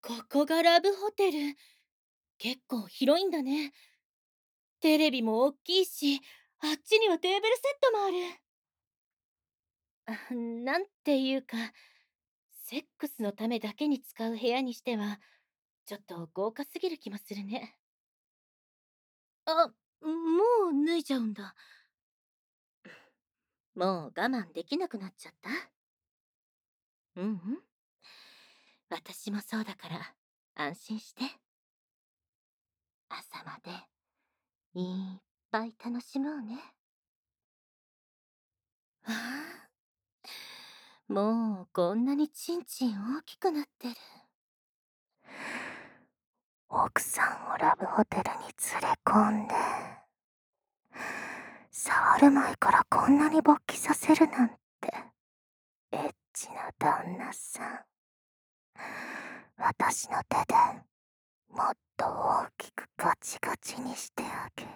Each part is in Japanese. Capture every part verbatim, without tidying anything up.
ここがラブホテル。結構広いんだね。テレビも大きいし、あっちにはテーブルセットもある。あ、なんていうか、セックスのためだけに使う部屋にしては、ちょっと豪華すぎる気もするね。あ、もう脱いじゃうんだ。もう我慢できなくなっちゃった。うんうん。私もそうだから、安心して。朝まで、いっぱい楽しもうね。はあ、もうこんなにちんちん大きくなってる。奥さんをラブホテルに連れ込んで、触る前からこんなに勃起させるなんて、エッチな旦那さん。私の手でもっと大きくガチガチにしてあげる。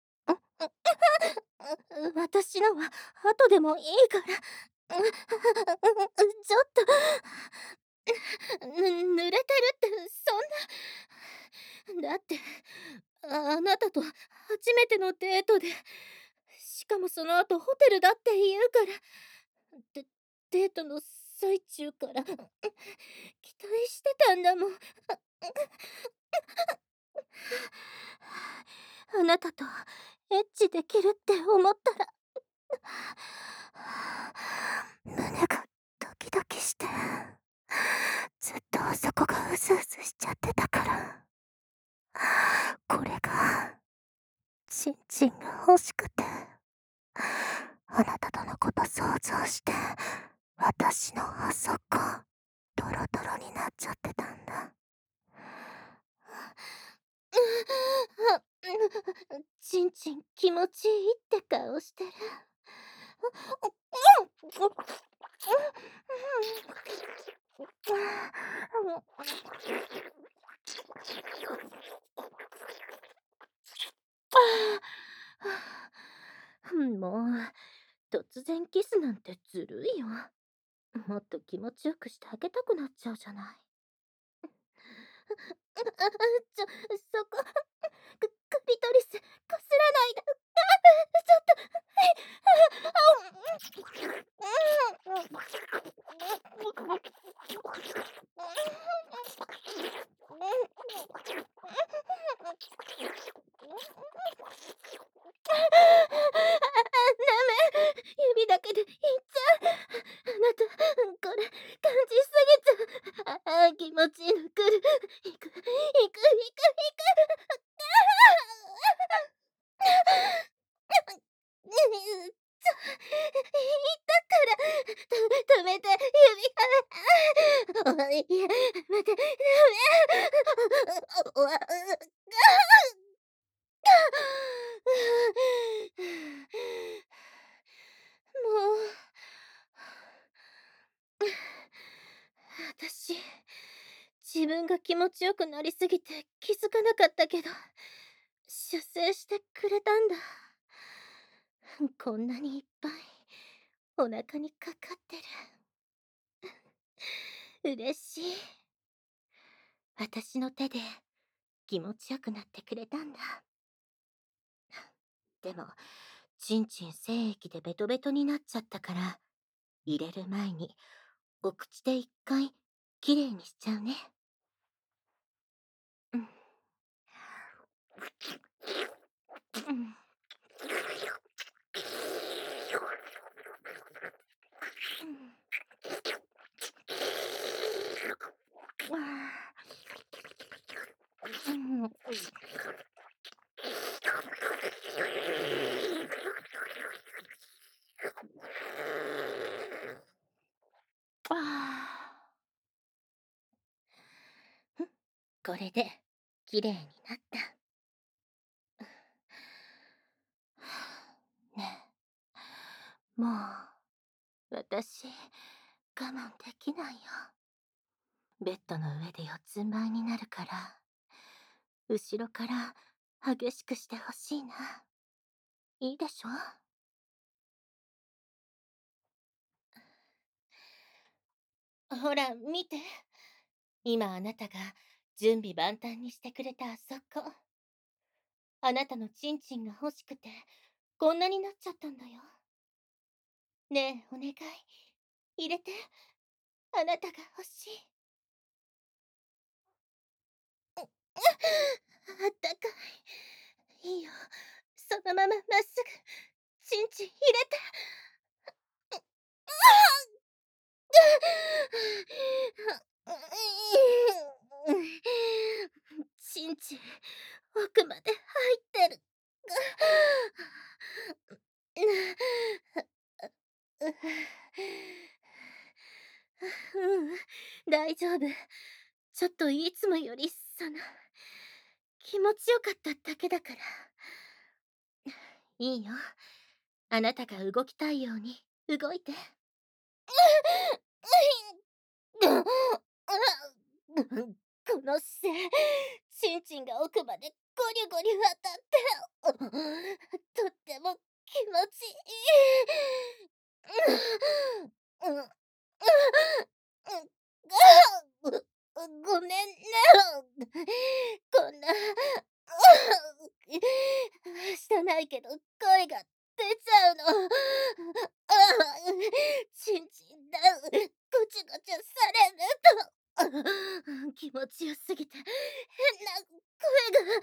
私のは後でもいいから。ちょっと、ぬ濡れてるってそんな。だってああなたと初めてのデートで、しかもその後ホテルだって言うから、でデートの最中から期待してたんだもん。あなたとエッチできるって思ったら胸がドキドキして、ずっとそこがうずうずしちゃってたから、これがチンチンが欲しくて、あなたとのこと想像して、私のあそこドロドロになっちゃってたんだ。ちんちん気持ちいいって顔してる。もう突然キスなんてずるいよ。もっと気持ちよくしてあげたくなっちゃうじゃない。ちょ、そこ、ククリトリス、こすらないで。ちょっと、ダメ、指だけでいっちゃう。あなた、これ、感じすぎちゃう。ああ、気持ちいいのくる。いく、いく、いく、いく。だから、と止めて、指が。いや、待って、ダメ。もう、私、自分が気持ちよくなりすぎて気づかなかったけど、射精してくれたんだ。こんなにいっぱいお腹にかかってる。嬉しい。私の手で気持ちよくなってくれたんだ。でも、ちんちん精液でベトベトになっちゃったから、入れる前にお口で一回きれいにしちゃうね。うん。うん。うん。うん。ああ。これできれいになった。ねえ、もう私我慢できないよ。ベッドの上で四つん這いになるから、後ろから激しくしてほしいな。いいでしょ？ほら見て、 今あなたが準備万端にしてくれたあそこ。あなたのチンチンが欲しくて、こんなになっちゃったんだよ。ねえ、お願い。入れて。あなたが欲しい。あったかい。いいよ。そのまままっすぐ、チンチン入れて。チンチン、奥まで入ってる。うん、大丈夫。ちょっといつもよりその、気持ちよかっただけだから。いいよ。あなたが動きたいように動いて。この姿勢、チンチンが奥までゴリゴリ当たって、とっても気持ちいい。うん、うん、うん、ごめんね。こんな、してないけど声が出ちゃうの。チンチンだ。ごちごちされると気持ちよすぎて変な声が。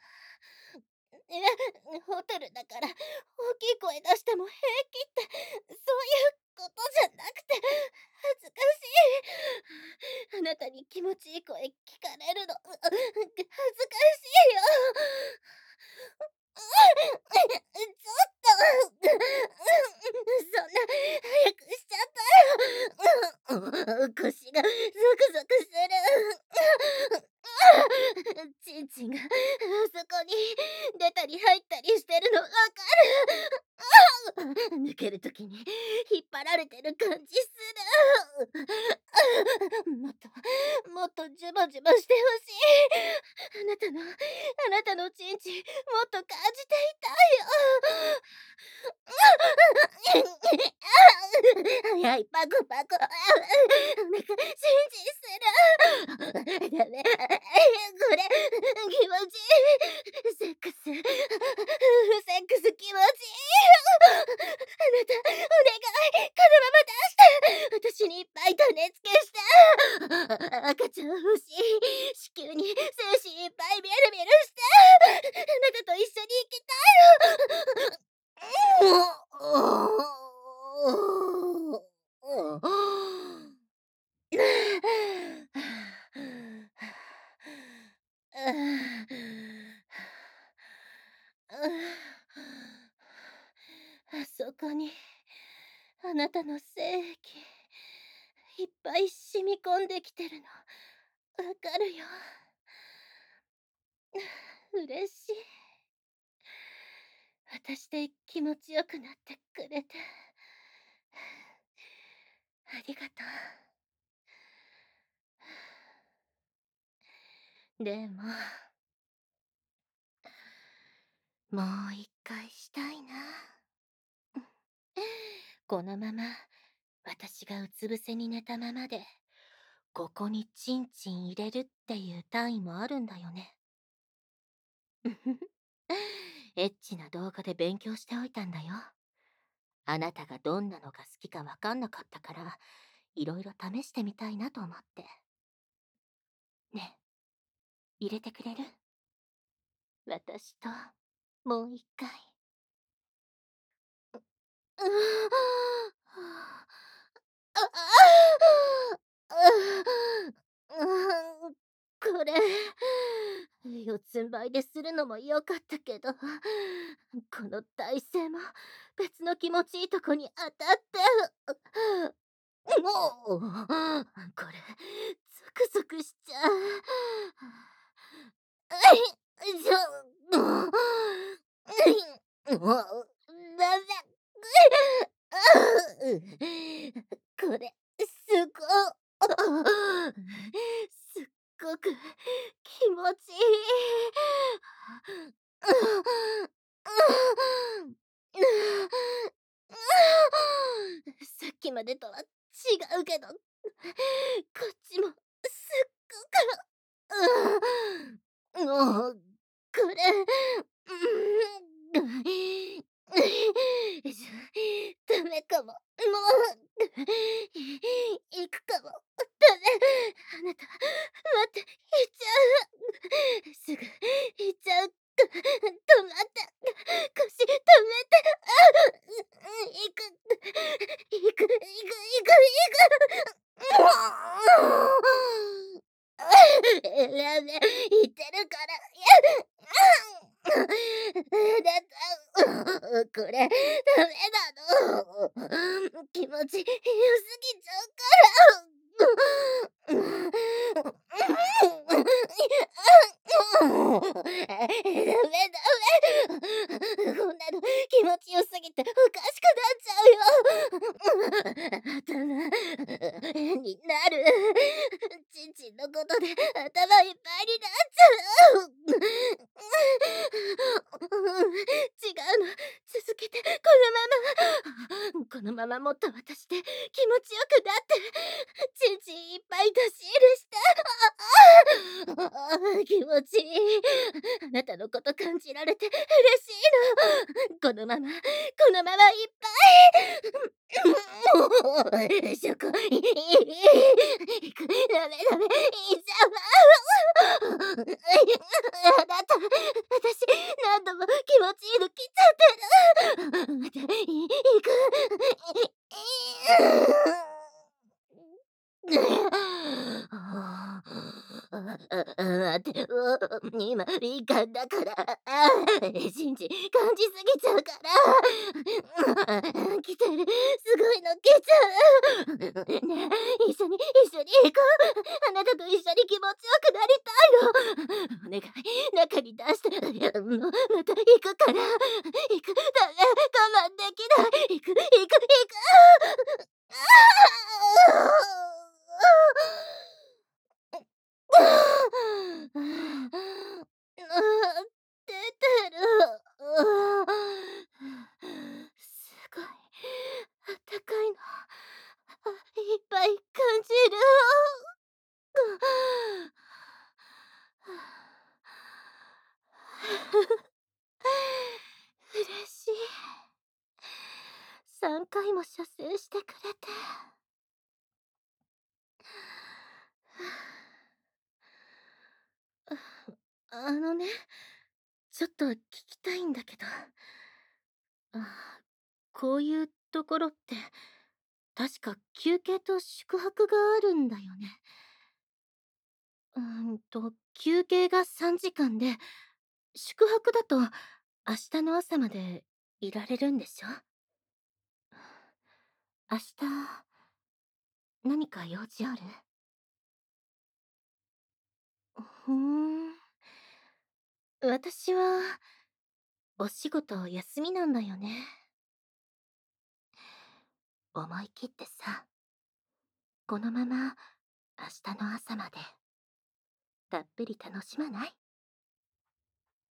え、ホテルだから大きい声出しても平気って、そういうことじゃなくて恥ずかしい。あなたに気持ちいい声聞かれるの恥ずかしいよ。ちょっとそんな早くしちゃったよ。腰がゾクゾクする。チンチンがあそこに出たり入ったりしてるのわかる。抜けるときに引っ張られてる感じする。もっともっとジュバジュバしてほしい。あなたのあなたのチンチンもっと感じていたいよ。早い、パクパク。お腹、チンチンする。ダメ。これ、気持ちいい。セックス、夫婦セックス気持ちいいよ。あなた、お願い、このまま出して。私にいっぱい種付けして。赤ちゃん欲しい。子宮に精子いっぱいビュルビュルして。あなたと一緒に行きたいの。あそこにあなたの精液いっぱい染み込んできてるのわかるよ。嬉しい。私で気持ちよくなってくれてありがとう。でももう一回したいな。このまま私がうつ伏せに寝たままでここにチンチン入れるっていう単位もあるんだよね。エッチな動画で勉強しておいたんだよ。あなたがどんなのが好きかわかんなかったからいろいろ試してみたいなと思って。ねえ、入れてくれる？私ともう一回。うああこれ四つん這いでするのもよかったけど、この体勢も別の気持ちいいとこに当たってもうこれゾクゾクしちゃう。ちょもうもうダメ。これすごすっごく気持ちいい。さっきまでとは違うけどこっちもすっもう、これ、うーん、ぐじゃ、ダメかも。もう、い行くかも。ダメ。あなた、待って、行っちゃう。すぐ行っちゃう。止まって。腰止めて。あ、う、行く。行く行く行く行く。もう。ダメ、言ってるから。やあなた、これ、ダメなの。気持ち良すぎちゃうから。ダメダメ。こんなの気持ち良すぎておかしくなっちゃうよ。頭変になる。ちんちんのことで頭いっぱいになっちゃう。違うの。続けて、このまま。このままもっと私で気持ちよくなって、ちんちんいっぱい出し入れして。ああ、気持ちいい。あなたのこと感じられて嬉しいの。このまま、このままいっぱい。もう、しょこ、いい、いく、ダメダメ、いっちゃう。あなた、私、何度も気持ちいいの切っちゃってる。また、い、いく。ああ、待って、今、敏感だから。ああ、信じ感じすぎちゃうから。来てる。すごいの来ちゃう。ねえ、一緒に、一緒に行こう。あなたと一緒に気持ちよくなりたいの。お願い、中に出して。いや、もう、また行くから。行く。ダメ、我慢できない。行く、行く、行く。ああ。あ、出てる。すごい、あったかいの。あ、いっぱい感じる。嬉しい。さんかいも射精してくれて。あのね、ちょっと聞きたいんだけど。あ、こういうところって、確か休憩と宿泊があるんだよね。うーんと、休憩がさんじかんで、宿泊だと明日の朝までいられるんでしょ？明日、何か用事ある？ふーん。私は、お仕事休みなんだよね。思い切ってさ、このまま明日の朝までたっぷり楽しまない？